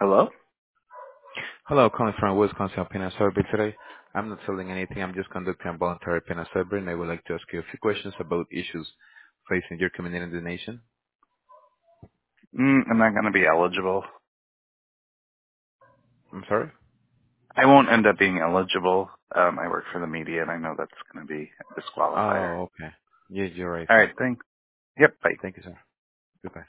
Hello? Hello, calling from Wisconsin Opinion Survey today. I'm not selling anything. I'm just conducting a voluntary opinion survey, and I would like to ask you a few questions about issues facing your community and the nation. I'm not going to be eligible. I'm sorry? I won't end up being eligible. I work for the media, and I know that's going to be a disqualifier. Oh, okay. Yes, you're right, All right, sir. thanks. Yep, bye. Thank you, sir. Goodbye.